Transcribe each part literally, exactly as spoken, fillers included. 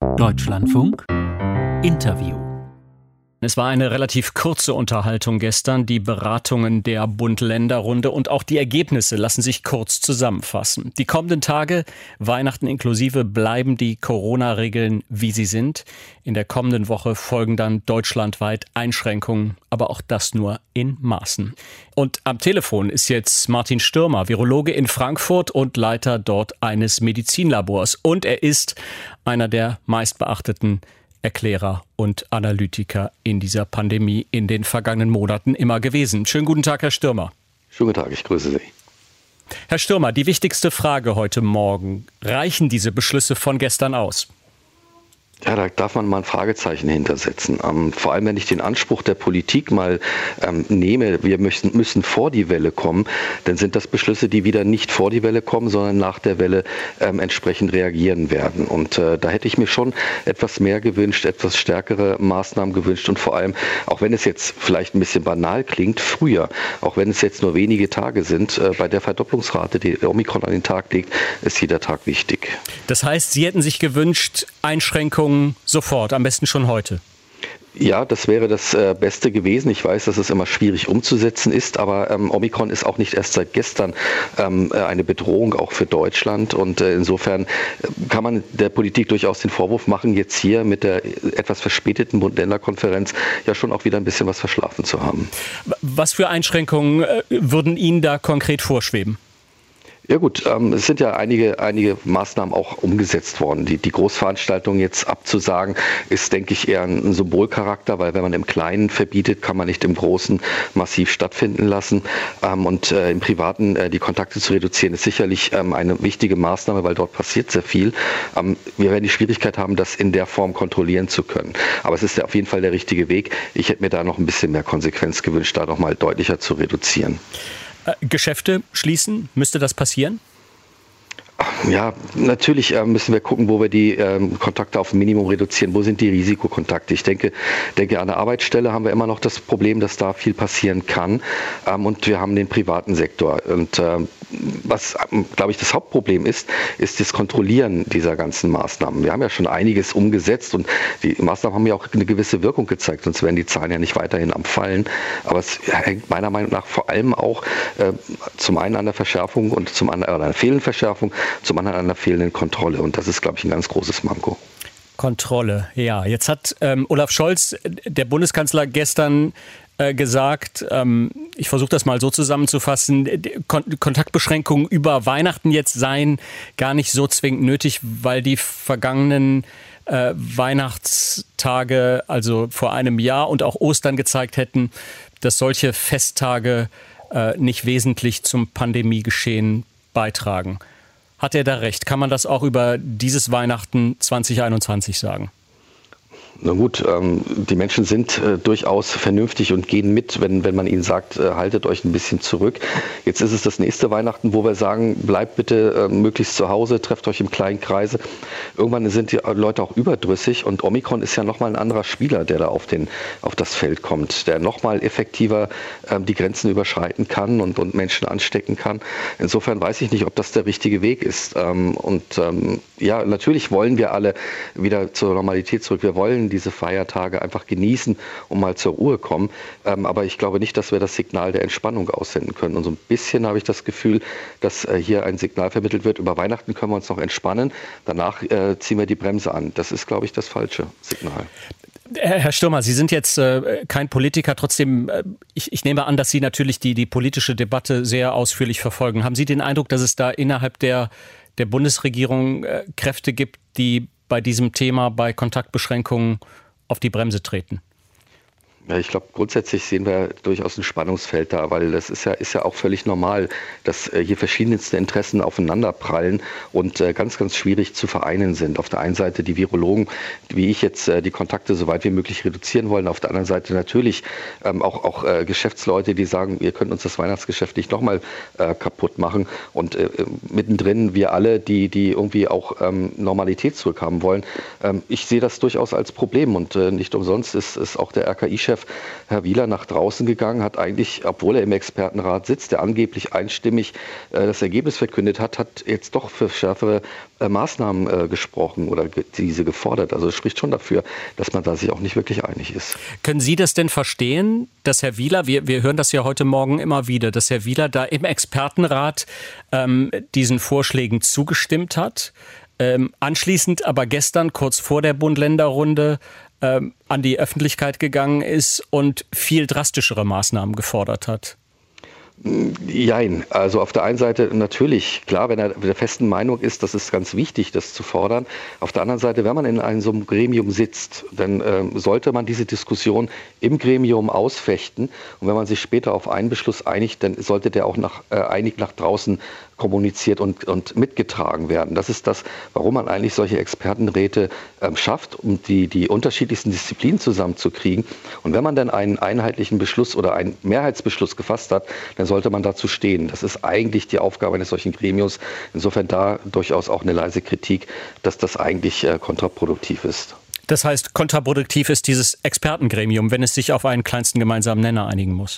Deutschlandfunk Interview. Es war eine relativ kurze Unterhaltung gestern. Die Beratungen der Bund-Länder-Runde und auch die Ergebnisse lassen sich kurz zusammenfassen. Die kommenden Tage, Weihnachten inklusive, bleiben die Corona-Regeln, wie sie sind. In der kommenden Woche folgen dann deutschlandweit Einschränkungen, aber auch das nur in Maßen. Und am Telefon ist jetzt Martin Stürmer, Virologe in Frankfurt und Leiter dort eines Medizinlabors. Und er ist einer der meistbeachteten Erklärer und Analytiker in dieser Pandemie in den vergangenen Monaten immer gewesen. Schönen guten Tag, Herr Stürmer. Schönen guten Tag, ich grüße Sie. Herr Stürmer, die wichtigste Frage heute Morgen. Reichen diese Beschlüsse von gestern aus? Ja, da darf man mal ein Fragezeichen hintersetzen. Ähm, vor allem, wenn ich den Anspruch der Politik mal ähm, nehme, wir müssen, müssen vor die Welle kommen, dann sind das Beschlüsse, die wieder nicht vor die Welle kommen, sondern nach der Welle ähm, entsprechend reagieren werden. Und äh, da hätte ich mir schon etwas mehr gewünscht, etwas stärkere Maßnahmen gewünscht und vor allem, auch wenn es jetzt vielleicht ein bisschen banal klingt, früher, auch wenn es jetzt nur wenige Tage sind, äh, bei der Verdopplungsrate, die Omikron an den Tag legt, ist jeder Tag wichtig. Das heißt, Sie hätten sich gewünscht, Einschränkungen sofort, am besten schon heute? Ja, das wäre das äh, Beste gewesen. Ich weiß, dass es immer schwierig umzusetzen ist, aber ähm, Omikron ist auch nicht erst seit gestern ähm, eine Bedrohung auch für Deutschland. Und äh, insofern kann man der Politik durchaus den Vorwurf machen, jetzt hier mit der etwas verspäteten Bund-Länder-Konferenz ja schon auch wieder ein bisschen was verschlafen zu haben. Was für Einschränkungen äh, würden Ihnen da konkret vorschweben? Ja gut, ähm, es sind ja einige, einige Maßnahmen auch umgesetzt worden. Die, die Großveranstaltungen jetzt abzusagen, ist, denke ich, eher ein Symbolcharakter, weil wenn man im Kleinen verbietet, kann man nicht im Großen massiv stattfinden lassen. Ähm, und äh, im Privaten äh, die Kontakte zu reduzieren, ist sicherlich ähm, eine wichtige Maßnahme, weil dort passiert sehr viel. Ähm, wir werden die Schwierigkeit haben, das in der Form kontrollieren zu können. Aber es ist ja auf jeden Fall der richtige Weg. Ich hätte mir da noch ein bisschen mehr Konsequenz gewünscht, da noch mal deutlicher zu reduzieren. Geschäfte schließen? Müsste das passieren? Ja, natürlich äh, müssen wir gucken, wo wir die ähm, Kontakte auf ein Minimum reduzieren. Wo sind die Risikokontakte? Ich denke, denke, an der Arbeitsstelle haben wir immer noch das Problem, dass da viel passieren kann. Ähm, und wir haben den privaten Sektor. Und ähm, was, ähm, glaube ich, das Hauptproblem ist, ist das Kontrollieren dieser ganzen Maßnahmen. Wir haben ja schon einiges umgesetzt und die Maßnahmen haben ja auch eine gewisse Wirkung gezeigt, sonst wären die Zahlen ja nicht weiterhin am Fallen. Aber es hängt meiner Meinung nach vor allem auch äh, zum einen an der Verschärfung und zum anderen an der fehlenden Verschärfung, zum anderen an der fehlenden Kontrolle. Und das ist, glaube ich, ein ganz großes Manko. Kontrolle, ja. Jetzt hat ähm, Olaf Scholz, der Bundeskanzler, gestern äh, gesagt, ähm, ich versuche das mal so zusammenzufassen, Kon- Kontaktbeschränkungen über Weihnachten jetzt seien gar nicht so zwingend nötig, weil die vergangenen äh, Weihnachtstage, also vor einem Jahr und auch Ostern gezeigt hätten, dass solche Festtage äh, nicht wesentlich zum Pandemiegeschehen beitragen. Hat er da recht? Kann man das auch über dieses Weihnachten zwanzig einundzwanzig sagen? Na gut, ähm, die Menschen sind äh, durchaus vernünftig und gehen mit, wenn, wenn man ihnen sagt, äh, haltet euch ein bisschen zurück. Jetzt ist es das nächste Weihnachten, wo wir sagen, bleibt bitte äh, möglichst zu Hause, trefft euch im kleinen Kreise. Irgendwann sind die Leute auch überdrüssig und Omikron ist ja nochmal ein anderer Spieler, der da auf, den, auf das Feld kommt, der nochmal effektiver äh, die Grenzen überschreiten kann und, und Menschen anstecken kann. Insofern weiß ich nicht, ob das der richtige Weg ist. Ähm, und ähm, ja, natürlich wollen wir alle wieder zur Normalität zurück. Wir wollen diese Feiertage einfach genießen und mal zur Ruhe kommen. Ähm, aber ich glaube nicht, dass wir das Signal der Entspannung aussenden können. Und so ein bisschen habe ich das Gefühl, dass äh, hier ein Signal vermittelt wird, über Weihnachten können wir uns noch entspannen, danach äh, ziehen wir die Bremse an. Das ist, glaube ich, das falsche Signal. Herr Stürmer, Sie sind jetzt äh, kein Politiker, trotzdem, äh, ich, ich nehme an, dass Sie natürlich die, die politische Debatte sehr ausführlich verfolgen. Haben Sie den Eindruck, dass es da innerhalb der, der Bundesregierung äh, Kräfte gibt, die bei diesem Thema, bei Kontaktbeschränkungen auf die Bremse treten? Ja, ich glaube, grundsätzlich sehen wir durchaus ein Spannungsfeld da, weil das ist ja, ist ja auch völlig normal, dass äh, hier verschiedenste Interessen aufeinanderprallen und äh, ganz, ganz schwierig zu vereinen sind. Auf der einen Seite die Virologen, wie ich jetzt, äh, die Kontakte so weit wie möglich reduzieren wollen. Auf der anderen Seite natürlich ähm, auch, auch äh, Geschäftsleute, die sagen, ihr könnt uns das Weihnachtsgeschäft nicht nochmal äh, kaputt machen. Und äh, mittendrin wir alle, die, die irgendwie auch ähm, Normalität zurückhaben wollen. Ähm, ich sehe das durchaus als Problem und äh, nicht umsonst ist, ist auch der R K I-Chef Chef Herr Wieler nach draußen gegangen, hat eigentlich, obwohl er im Expertenrat sitzt, der angeblich einstimmig äh, das Ergebnis verkündet hat, hat jetzt doch für schärfere äh, Maßnahmen äh, gesprochen oder ge- diese gefordert. Also es spricht schon dafür, dass man da sich auch nicht wirklich einig ist. Können Sie das denn verstehen, dass Herr Wieler, wir, wir hören das ja heute Morgen immer wieder, dass Herr Wieler da im Expertenrat ähm, diesen Vorschlägen zugestimmt hat? Ähm, anschließend aber gestern, kurz vor der Bund-Länder-Runde, ähm, an die Öffentlichkeit gegangen ist und viel drastischere Maßnahmen gefordert hat. Jein. Also auf der einen Seite natürlich, klar, wenn er der festen Meinung ist, das ist ganz wichtig, das zu fordern. Auf der anderen Seite, wenn man in einem so einem Gremium sitzt, dann äh, sollte man diese Diskussion im Gremium ausfechten. Und wenn man sich später auf einen Beschluss einigt, dann sollte der auch nach, äh, einig nach draußen kommuniziert und, und mitgetragen werden. Das ist das, warum man eigentlich solche Expertenräte ähm, schafft, um die, die unterschiedlichsten Disziplinen zusammenzukriegen. Und wenn man dann einen einheitlichen Beschluss oder einen Mehrheitsbeschluss gefasst hat, dann sollte man dazu stehen. Das ist eigentlich die Aufgabe eines solchen Gremiums. Insofern da durchaus auch eine leise Kritik, dass das eigentlich äh, kontraproduktiv ist. Das heißt, kontraproduktiv ist dieses Expertengremium, wenn es sich auf einen kleinsten gemeinsamen Nenner einigen muss?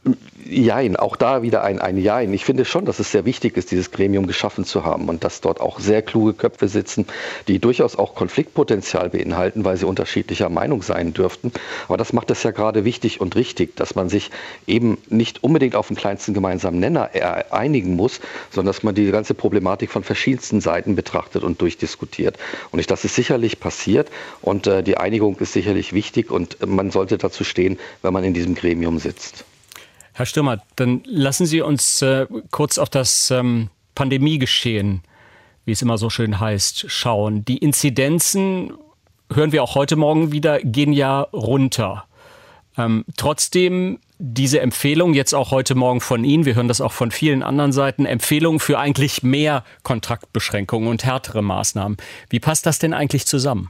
Jein, auch da wieder ein, ein Jein. Ich finde schon, dass es sehr wichtig ist, dieses Gremium geschaffen zu haben und dass dort auch sehr kluge Köpfe sitzen, die durchaus auch Konfliktpotenzial beinhalten, weil sie unterschiedlicher Meinung sein dürften. Aber das macht es ja gerade wichtig und richtig, dass man sich eben nicht unbedingt auf den kleinsten gemeinsamen Nenner einigen muss, sondern dass man die ganze Problematik von verschiedensten Seiten betrachtet und durchdiskutiert. Und ich, das ist sicherlich passiert und äh, die Einigung ist sicherlich wichtig und man sollte dazu stehen, wenn man in diesem Gremium sitzt. Herr Stürmer, dann lassen Sie uns äh, kurz auf das ähm, Pandemiegeschehen, wie es immer so schön heißt, schauen. Die Inzidenzen, hören wir auch heute Morgen wieder, gehen ja runter. Ähm, trotzdem diese Empfehlung, jetzt auch heute Morgen von Ihnen, wir hören das auch von vielen anderen Seiten, Empfehlung für eigentlich mehr Kontaktbeschränkungen und härtere Maßnahmen. Wie passt das denn eigentlich zusammen?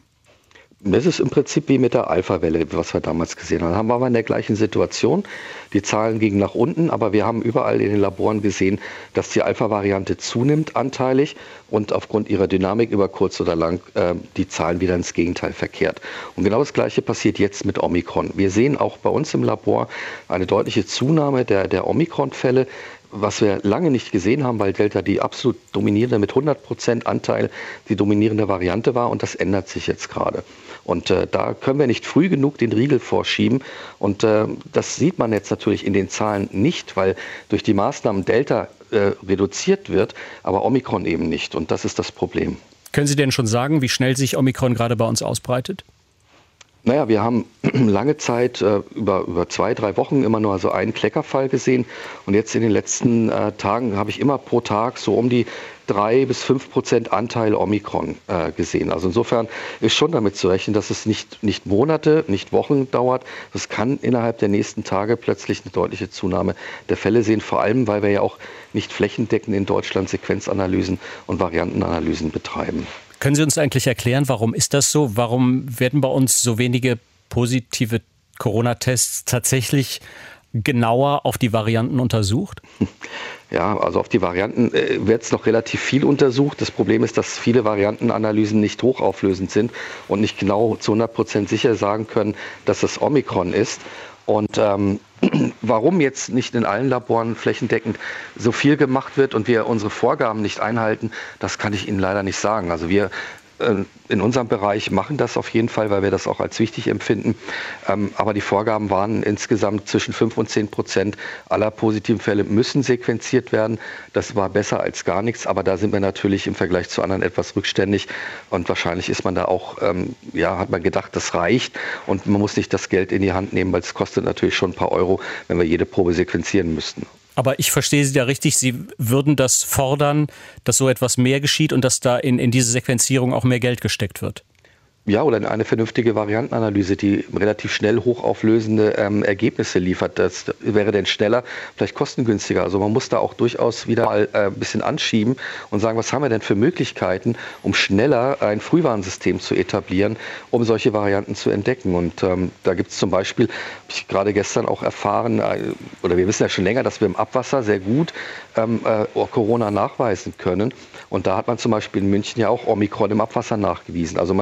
Das ist im Prinzip wie mit der Alpha-Welle, was wir damals gesehen haben. Da waren wir in der gleichen Situation. Die Zahlen gingen nach unten, aber wir haben überall in den Laboren gesehen, dass die Alpha-Variante zunimmt anteilig und aufgrund ihrer Dynamik über kurz oder lang äh, die Zahlen wieder ins Gegenteil verkehrt. Und genau das Gleiche passiert jetzt mit Omikron. Wir sehen auch bei uns im Labor eine deutliche Zunahme der, der Omikron-Fälle, was wir lange nicht gesehen haben, weil Delta die absolut dominierende, mit hundert Prozent Anteil die dominierende Variante war und das ändert sich jetzt gerade. Und äh, da können wir nicht früh genug den Riegel vorschieben und äh, das sieht man jetzt natürlich in den Zahlen nicht, weil durch die Maßnahmen Delta äh, reduziert wird, aber Omikron eben nicht und das ist das Problem. Können Sie denn schon sagen, wie schnell sich Omikron gerade bei uns ausbreitet? Naja, wir haben lange Zeit, äh, über, über zwei, drei Wochen immer nur so einen Kleckerfall gesehen. Und jetzt in den letzten äh, Tagen habe ich immer pro Tag so um die drei bis fünf Prozent Anteil Omikron äh, gesehen. Also insofern ist schon damit zu rechnen, dass es nicht, nicht Monate, nicht Wochen dauert. Das kann innerhalb der nächsten Tage plötzlich eine deutliche Zunahme der Fälle sehen. Vor allem, weil wir ja auch nicht flächendeckend in Deutschland Sequenzanalysen und Variantenanalysen betreiben. Können Sie uns eigentlich erklären, warum ist das so? Warum werden bei uns so wenige positive Corona-Tests tatsächlich genauer auf die Varianten untersucht? Ja, also auf die Varianten äh, wird es noch relativ viel untersucht. Das Problem ist, dass viele Variantenanalysen nicht hochauflösend sind und nicht genau zu hundert Prozent sicher sagen können, dass es Omikron ist. Und ähm, warum jetzt nicht in allen Laboren flächendeckend so viel gemacht wird und wir unsere Vorgaben nicht einhalten, das kann ich Ihnen leider nicht sagen. Also wir äh, in unserem Bereich machen das auf jeden Fall, weil wir das auch als wichtig empfinden. Ähm, aber die Vorgaben waren insgesamt zwischen fünf und zehn Prozent aller positiven Fälle müssen sequenziert werden. Das war besser als gar nichts, aber da sind wir natürlich im Vergleich zu anderen etwas rückständig und wahrscheinlich ist man da auch, ähm, ja, hat man gedacht, das reicht und man muss nicht das Geld in die Hand nehmen, weil es kostet natürlich schon ein paar Euro, wenn wir jede Probe sequenzieren müssten. Aber ich verstehe Sie da richtig, Sie würden das fordern, dass so etwas mehr geschieht und dass da in, in diese Sequenzierung auch mehr Geld gesteckt wird. Ja, oder eine vernünftige Variantenanalyse, die relativ schnell hochauflösende ähm, Ergebnisse liefert. Das wäre dann schneller, vielleicht kostengünstiger. Also man muss da auch durchaus wieder mal äh, ein bisschen anschieben und sagen, was haben wir denn für Möglichkeiten, um schneller ein Frühwarnsystem zu etablieren, um solche Varianten zu entdecken. Und ähm, da gibt es zum Beispiel, habe ich gerade gestern auch erfahren, äh, oder wir wissen ja schon länger, dass wir im Abwasser sehr gut ähm, äh, Corona nachweisen können. Und da hat man zum Beispiel in München ja auch Omikron im Abwasser nachgewiesen. Also man kann sich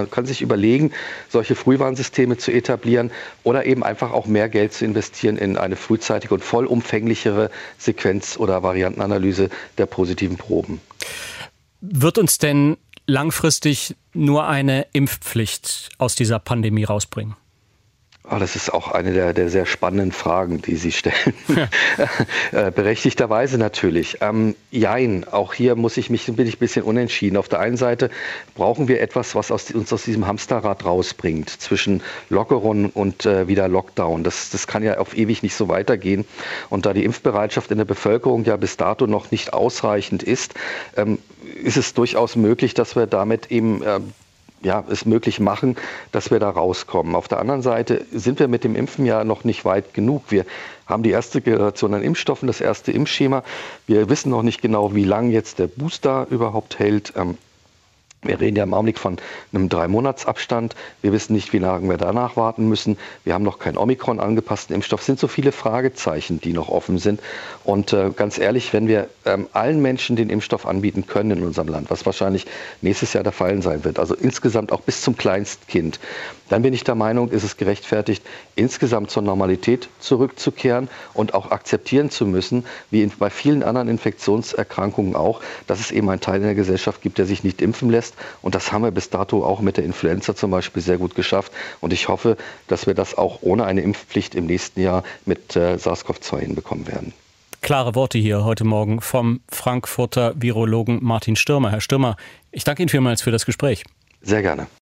überlegen, solche Frühwarnsysteme zu etablieren oder eben einfach auch mehr Geld zu investieren in eine frühzeitige und vollumfänglichere Sequenz- oder Variantenanalyse der positiven Proben. Wird uns denn langfristig nur eine Impfpflicht aus dieser Pandemie rausbringen? Oh, das ist auch eine der, der sehr spannenden Fragen, die Sie stellen. äh, berechtigterweise natürlich. Ähm, jein, auch hier muss ich mich, bin ich ein bisschen unentschieden. Auf der einen Seite brauchen wir etwas, was aus, uns aus diesem Hamsterrad rausbringt, zwischen Lockerung und äh, wieder Lockdown. Das, das kann ja auf ewig nicht so weitergehen. Und da die Impfbereitschaft in der Bevölkerung ja bis dato noch nicht ausreichend ist, ähm, ist es durchaus möglich, dass wir damit eben äh, ja, es möglich machen, dass wir da rauskommen. Auf der anderen Seite sind wir mit dem Impfen ja noch nicht weit genug. Wir haben die erste Generation an Impfstoffen, das erste Impfschema. Wir wissen noch nicht genau, wie lange jetzt der Booster überhaupt hält. Wir reden ja im Augenblick von einem Drei-Monats-Abstand. Wir wissen nicht, wie lange wir danach warten müssen. Wir haben noch keinen Omikron angepassten Impfstoff. Es sind so viele Fragezeichen, die noch offen sind. Und äh, ganz ehrlich, wenn wir ähm, allen Menschen den Impfstoff anbieten können in unserem Land, was wahrscheinlich nächstes Jahr der Fall sein wird, also insgesamt auch bis zum Kleinstkind, dann bin ich der Meinung, ist es gerechtfertigt, insgesamt zur Normalität zurückzukehren und auch akzeptieren zu müssen, wie in, bei vielen anderen Infektionserkrankungen auch, dass es eben einen Teil in der Gesellschaft gibt, der sich nicht impfen lässt. Und das haben wir bis dato auch mit der Influenza zum Beispiel sehr gut geschafft. Und ich hoffe, dass wir das auch ohne eine Impfpflicht im nächsten Jahr mit äh, SARS-C o V zwei hinbekommen werden. Klare Worte hier heute Morgen vom Frankfurter Virologen Martin Stürmer. Herr Stürmer, ich danke Ihnen vielmals für das Gespräch. Sehr gerne.